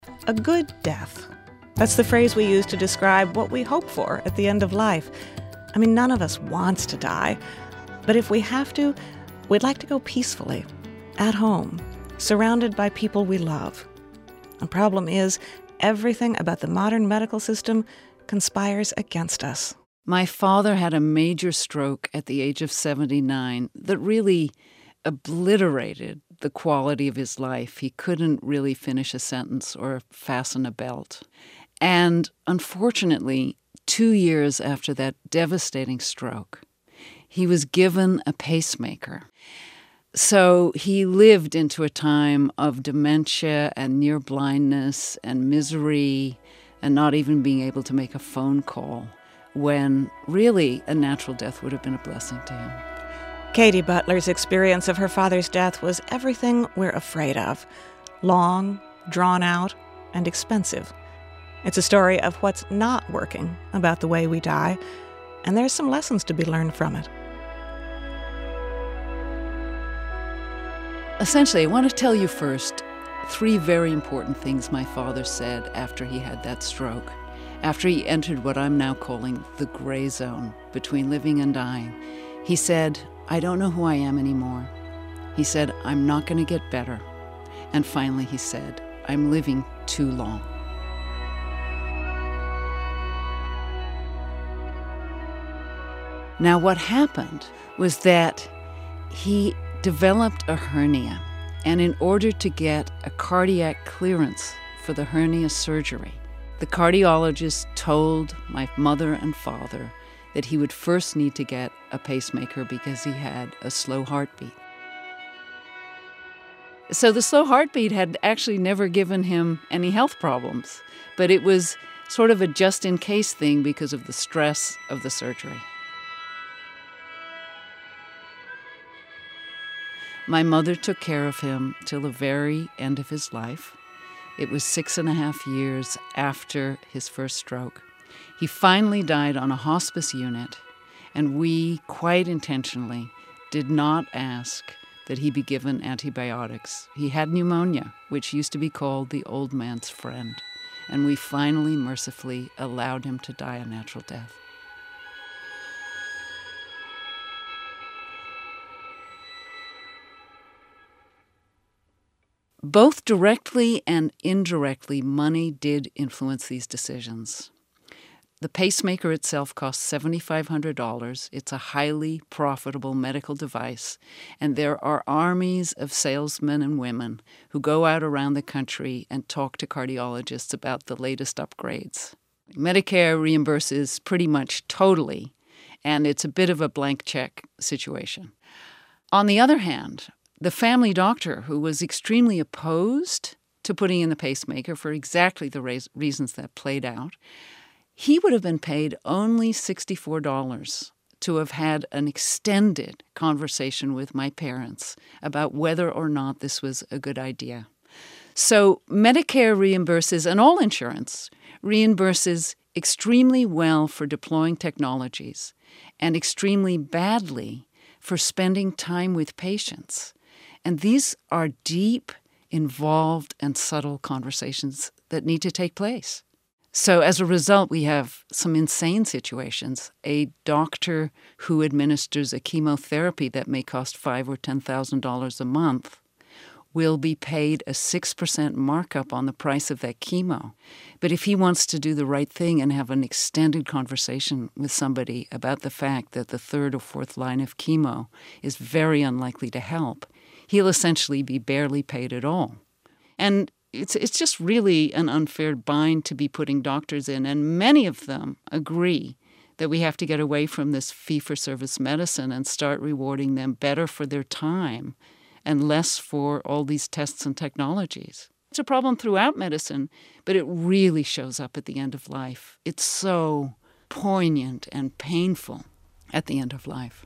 A good death. That's the phrase we use to describe what we hope for at the end of life. I mean, none of us wants to die. But if we have to, we'd like to go peacefully, at home, surrounded by people we love. The problem is, everything about the modern medical system conspires against us. My father had a major stroke at the age of 79 that really obliterated the quality of his life. He couldn't really finish a sentence or fasten a belt. And unfortunately, 2 years after that devastating stroke, he was given a pacemaker. So he lived into a time of dementia and near blindness and misery and not even being able to make a phone call, when really a natural death would have been a blessing to him. Katie Butler's experience of her father's death was everything we're afraid of. Long, drawn out, and expensive. It's a story of what's not working about the way we die, and there's some lessons to be learned from it. Essentially, I want to tell you first 3 very important things my father said after he had that stroke, after he entered what I'm now calling the gray zone between living and dying. He said, "I don't know who I am anymore." He said, "I'm not going to get better." And finally he said, "I'm living too long." Now what happened was that he developed a hernia, and in order to get a cardiac clearance for the hernia surgery, the cardiologist told my mother and father that he would first need to get a pacemaker because he had a slow heartbeat. So the slow heartbeat had actually never given him any health problems, but it was sort of a just-in-case thing because of the stress of the surgery. My mother took care of him till the very end of his life. It was 6.5 years after his first stroke. He finally died on a hospice unit, and we, quite intentionally, did not ask that he be given antibiotics. He had pneumonia, which used to be called the old man's friend, and we finally, mercifully, allowed him to die a natural death. Both directly and indirectly, money did influence these decisions. The pacemaker itself costs $7,500. It's a highly profitable medical device, and there are armies of salesmen and women who go out around the country and talk to cardiologists about the latest upgrades. Medicare reimburses pretty much totally, and it's a bit of a blank check situation. On the other hand, the family doctor, who was extremely opposed to putting in the pacemaker for exactly the reasons that played out, he would have been paid only $64 to have had an extended conversation with my parents about whether or not this was a good idea. So Medicare reimburses, and all insurance reimburses extremely well for deploying technologies and extremely badly for spending time with patients. And these are deep, involved, and subtle conversations that need to take place. So as a result, we have some insane situations. A doctor who administers a chemotherapy that may cost $5,000 or $10,000 a month will be paid a 6% markup on the price of that chemo. But if he wants to do the right thing and have an extended conversation with somebody about the fact that the 3rd or 4th line of chemo is very unlikely to help, he'll essentially be barely paid at all. And it's just really an unfair bind to be putting doctors in, and many of them agree that we have to get away from this fee-for-service medicine and start rewarding them better for their time and less for all these tests and technologies. It's a problem throughout medicine, but it really shows up at the end of life. It's so poignant and painful at the end of life.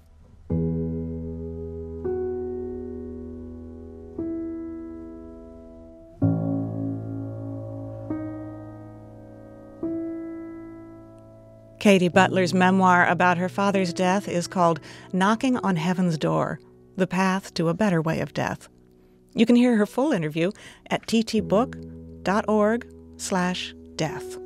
Katie Butler's memoir about her father's death is called Knocking on Heaven's Door, The Path to a Better Way of Death. You can hear her full interview at TT Book www.org/death.